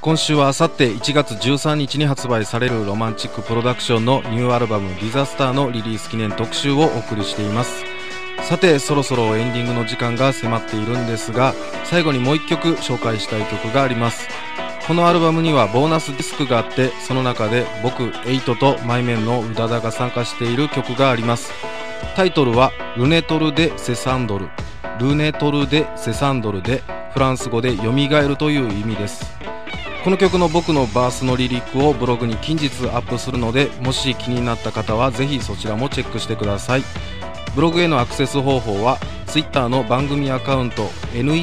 今週はあさって1月13日に発売されるロマンチックプロダクションのニューアルバムディザスターのリリース記念特集をお送りしています。さてそろそろエンディングの時間が迫っているんですが、最後にもう一曲紹介したい曲があります。このアルバムにはボーナスディスクがあって、その中で僕エイトとマイメンの宇多田が参加している曲があります。タイトルはルネトル・デ・セサンドル。ルネトル・デ・セサンドルでフランス語で蘇るという意味です。この曲の僕のバースのリリックをブログに近日アップするので、もし気になった方はぜひそちらもチェックしてください。ブログへのアクセス方法は Twitter の番組アカウント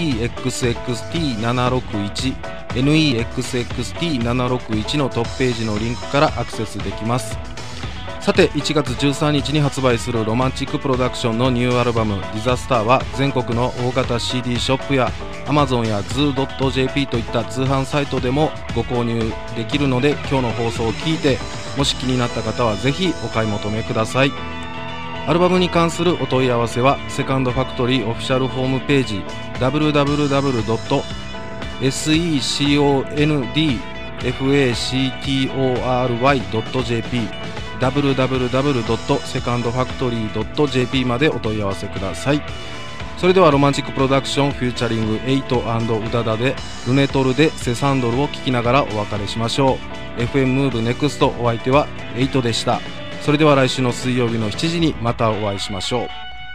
NEXXT761 NEXXT761 のトップページのリンクからアクセスできます。さて1月13日に発売するロマンチックプロダクションのニューアルバムディザスターは全国の大型 CD ショップや Amazon や zoo.jp といった通販サイトでもご購入できるので、今日の放送を聞いてもし気になった方はぜひお買い求めください。アルバムに関するお問い合わせはセカンドファクトリーオフィシャルホームページ www.secondfactory.jp www.secondfactory.jp までお問い合わせください。それではロマンチックプロダクションフューチャリングエイト&宇多田でルネトルでセサンドルを聴きながらお別れしましょう。 FM Move Next お相手はエイトでした。それでは来週の水曜日の7時にまたお会いしましょう。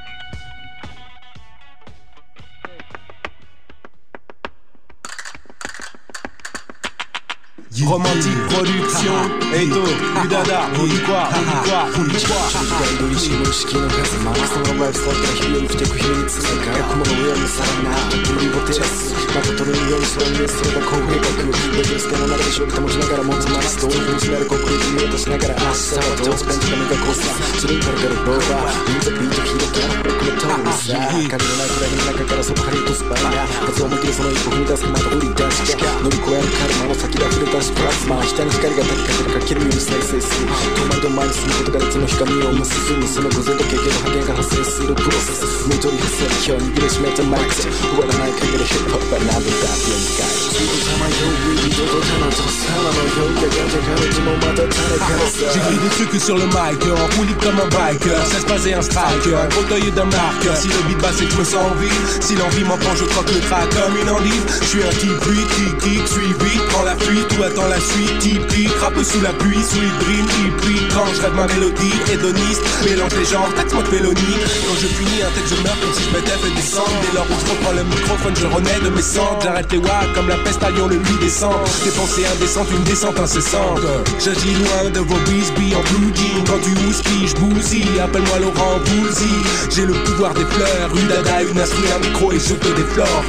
Romantique production Eito, Udada, on dit quoi, on dit quoi, on dit quoi 色りしの式の数マークさんがライフスタイルから日々に来てく秘密世界雲の上にさらな君を照らすまた取るようにそういうそれが公平学レジステの中で勝利保ちながら持つマストを踏みしめるコンクリート見落としながら明日はどうスペンジが目が交差するからからローバービートビートヒートから僕のトーンさ影のない暗闇の中からそこハリウッドスパイラー発音も切るその一歩踏み出すまた売り出しが乗り越えるカルマの先が触れ出しプラズマ下に光が立ちかけるかけるように再生する止まりと前に進むことが熱の光を結ぶその午前と経験の波形が発生するプロセス見取り発生今日握りしめたマイク終わらない限りヒップホップは何度だって読み返すすぐさまより二度と手のとさらのようやがて彼女もまた誰からさ J'écris des trucs sur le mic, en roue libre comme un biker 16 pas et un striker, un gros œil d'un marqueur. Si le beat basse c'est que je me sens vide. Si l'envie m'en prend je croque le track comme une endive. Je suis un type vite, kick, suis vite. Prends la fuite ou attends la suite. Typique, rappe sous la pluie, sweet dream, hip quand je rêve ma mélodie, hédoniste. Mélange les genres, taxe-moi de félonie. Quand je finis un texte je meurs comme si je m'étais fait descendre. Dès lors où je reprends le microphone je renais de mes cendres. J'arrête les wags comme la peste aillons le lui descend. Des pensées indécentes, une descente incessante. J'agis loin de vos bisbilles en blue jean. Quand tu houspilles, je bousille. Appelle-moi Laurent Boulzy. J'ai le pouvoir des fleurs, une dada, une instru, un micro et je te déflore.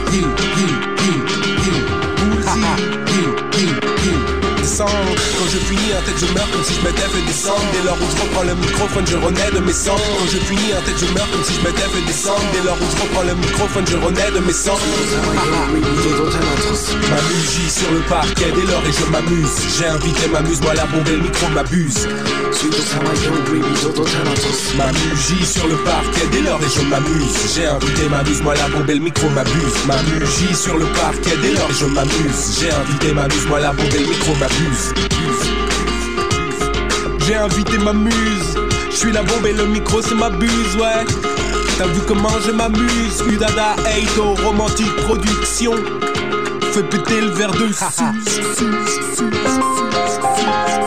Quand je finis un texte je meurs comme si je m'étais fait descendre. Dès lors où je reprends le microphone je renais de mes cendres. Quand je finis un texte je meurs comme si je m'étais fait descendre. Dès lors où je reprends le microphone je renais de mes cendres. Ma mugie sur le parquet dès lors et je m'amuse. J'ai invité m'amuse, moi la bombe et le micro m'abuse. Ma mugie sur le parquet dès lors et je m'amuse. J'ai invité m'amuse, moi la bombe et le micro m'abuse. Ma mugie sur le parquet dès lors et je m'amuse. J'ai invité m'amuse, moi la bombe et le micro m'abuse. J'ai invité ma muse. Je suis la bombe et le micro c'est ma buse, ouais. T'as vu comment je m'amuse. Udada, Eito, romantique production. Fais péter le verre de